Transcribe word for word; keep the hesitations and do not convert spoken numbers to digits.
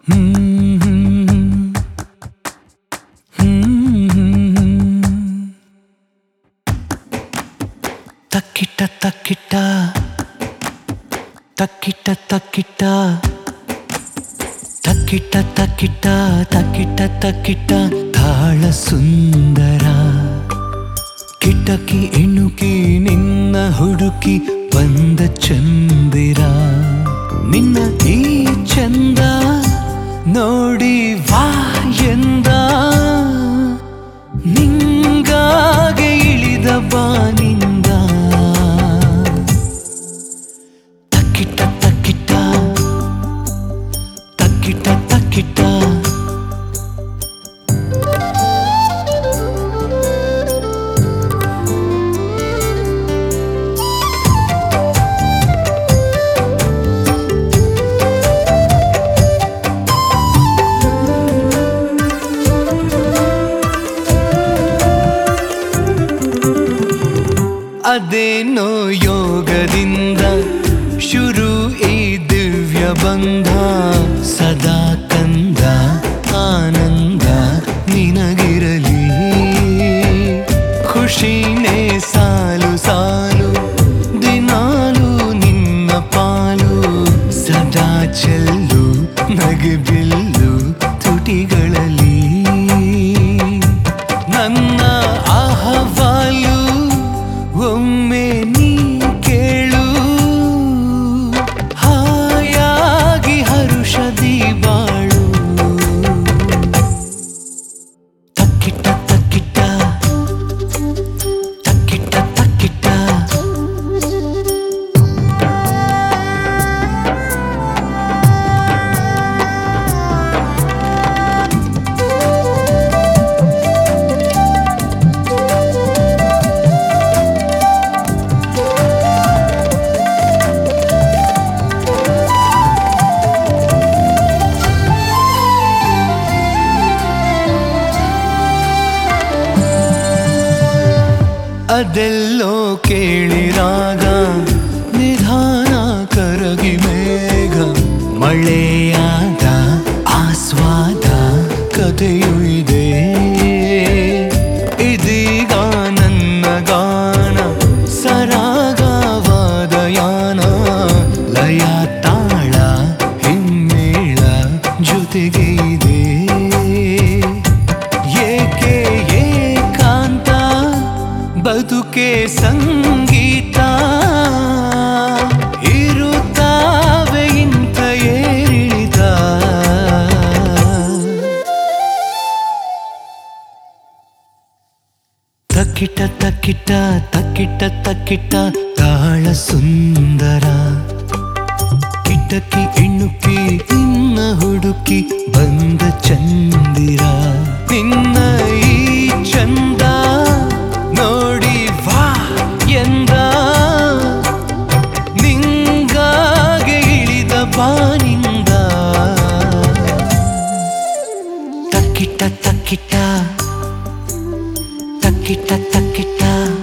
ತಕ್ಕಿಟ್ಟ ತಕ್ಕಿಟ್ಟ ತಕ್ಕಿಟ್ಟ ತಕ್ಕಿಟ್ಟ ತಕ್ಕಿಟ್ಟ ತಕ್ಕಿಟ್ಟ ತಕ್ಕಿಟ್ಟ ತಕ್ಕಿಟ್ಟ ತಾಳ ಸುಂದರ ಕಿಟಕಿ ಇಣುಕಿ ನಿನ್ನ ಹುಡುಕಿ ಬಂದ ಚಂದಿರ ನಿನ್ನ ಈ ಚಂದ ನೋಡಿ ವಾ ಎಂದ ನಿಂಗಾಗೆ ಇಳಿದ ಬಾನಿಂದ ತಕ್ಕಿಟ್ಟ ತಕ್ಕಿಟ್ಟ ತಕ್ಕಿಟ್ಟ ತಕ್ಕಿಟ್ಟ ಅದೇನೋ ಯೋಗದಿಂದ ಶುರು ಈ ದಿವ್ಯ ಬಂಧ ಸದಾ ಕಂದ ಆನಂದ ನಿನಗಿರಲಿ ಖುಷಿನೇ ಸಾಲು ಸಾಲು ದಿನಾಲು ನಿನ್ನ ಪಾಲು ಸದಾ ಚೆಲ್ಲು ನಗೆಬಿಲ್ಲು ತುಟಿಗಳಲ್ಲಿ ನನ್ನ ಅಹವಾಲು ಒಮ್ಮೆ ನೀ ಕೇಳು ಹಾಯಾಗಿ ಹರುಷದಿ ಬಾಳು ತಕ್ಕಿಟ್ಟ ತಕ್ಕಿಟ್ಟ ತಕ್ಕಿಟ್ಟ ತಕ್ಕಿಟ್ಟ ಅದೆಲ್ಲೋ ಕೇಳಿರಾಗ ನಿಧಾನ ಕರಗಿ ಮೇಘ ಮಳೆಯಾದ ಆಸ್ವಾದ ಕಥೆಯು ಇದೆ ಇದೀಗ ನನ್ನ ಗಾನ ಸರಾಗವಾದ ಯಾನ ಲಯ ತಾಳ ಹಿಮ್ಮೇಳ ಜೊತೆಗೆ ಇದೆ ಏಕೆ ಏಕಾಂತ ಬದುಕೆ ಸಂಗೀತ ಇರುತ್ತಾವೆ ಇಂಥ ಏರಿಳಿತ ತಕ್ಕಿಟ್ಟ ತಕ್ಕಿಟ್ಟ ತಕ್ಕಿಟ್ಟ ತಕ್ಕಿಟ್ಟ ತಾಳ ಸುಂದರ ಕಿಟಕಿ ಇಣುಕಿ ನಿನ್ನ ಹುಡುಕಿ ಬಂದ ಚಂದಿರ ನಿನ್ನ ಈ ಚಂದ ನೋಡಿ ವಾ ಎಂದ ನಿಂಗಾಗೆ ಇಳಿದ ಬಾನಿಂದ ತಕ್ಕಿಟ್ಟ ತಕ್ಕಿಟ್ಟ ತಕ್ಕಿಟ್ಟ ತಕ್ಕಿಟ್ಟ